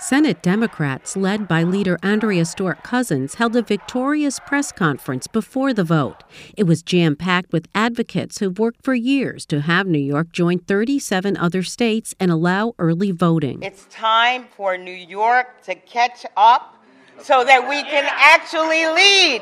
Senate Democrats, led by leader Andrea Stewart Cousins, held a victorious press conference before the vote. It was jam-packed with advocates who've worked for years to have New York join 37 other states and allow early voting. It's time for New York to catch up so that we can actually lead.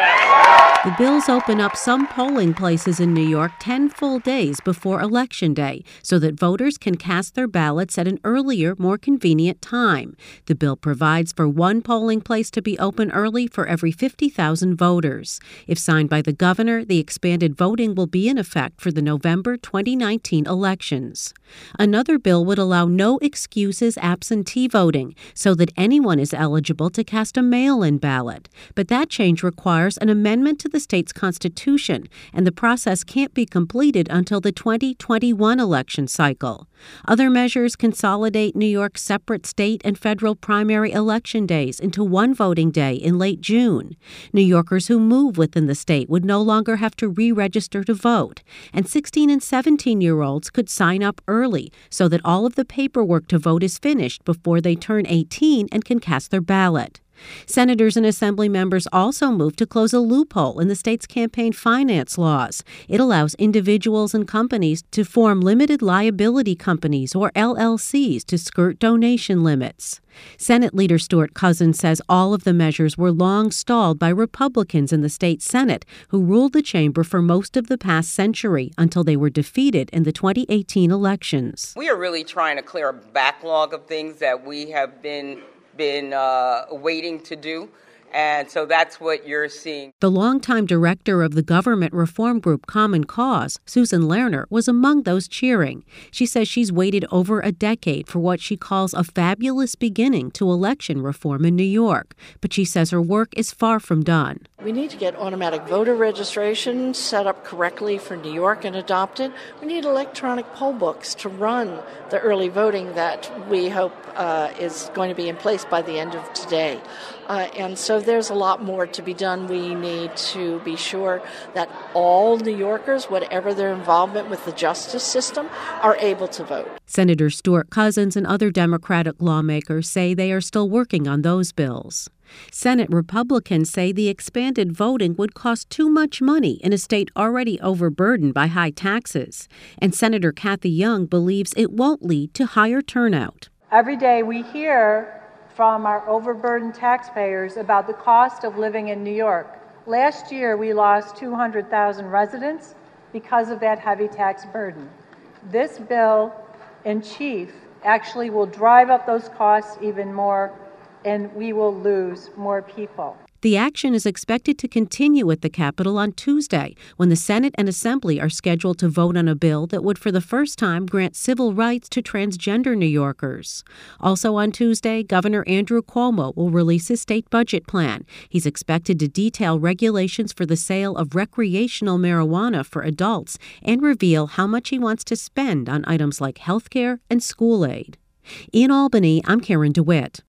The bills open up some polling places in New York 10 full days before Election Day so that voters can cast their ballots at an earlier, more convenient time. The bill provides for one polling place to be open early for every 50,000 voters. If signed by the governor, the expanded voting will be in effect for the November 2019 elections. Another bill would allow no excuses absentee voting so that anyone is eligible to cast a mail-in ballot. But that change requires an amendment to the state's constitution, and the process can't be completed until the 2021 election cycle. Other measures consolidate New York's separate state and federal primary election days into one voting day in late June. New Yorkers who move within the state would no longer have to re-register to vote, and 16 and 17-year-olds could sign up early so that all of the paperwork to vote is finished before they turn 18 and can cast their ballot. Senators and Assembly members also moved to close a loophole in the state's campaign finance laws. It allows individuals and companies to form limited liability companies, or LLCs, to skirt donation limits. Senate Leader Stewart Cousins says all of the measures were long stalled by Republicans in the state Senate, who ruled the chamber for most of the past century until they were defeated in the 2018 elections. We are really trying to clear a backlog of things that we have been waiting to do. And so that's what you're seeing. The longtime director of the government reform group Common Cause, Susan Lerner, was among those cheering. She says she's waited over a decade for what she calls a fabulous beginning to election reform in New York. But she says her work is far from done. We need to get automatic voter registration set up correctly for New York and adopted. We need electronic poll books to run the early voting that we hope is going to be in place by the end of today. And so there's a lot more to be done. We need to be sure that all New Yorkers, whatever their involvement with the justice system, are able to vote. Senator Stewart Cousins and other Democratic lawmakers say they are still working on those bills. Senate Republicans say the expanded voting would cost too much money in a state already overburdened by high taxes. And Senator Kathy Young believes it won't lead to higher turnout. Every day we hear from our overburdened taxpayers about the cost of living in New York. Last year, we lost 200,000 residents because of that heavy tax burden. This bill in chief actually will drive up those costs even more, and we will lose more people. The action is expected to continue at the Capitol on Tuesday, when the Senate and Assembly are scheduled to vote on a bill that would for the first time grant civil rights to transgender New Yorkers. Also on Tuesday, Governor Andrew Cuomo will release his state budget plan. He's expected to detail regulations for the sale of recreational marijuana for adults and reveal how much he wants to spend on items like health care and school aid. In Albany, I'm Karen DeWitt.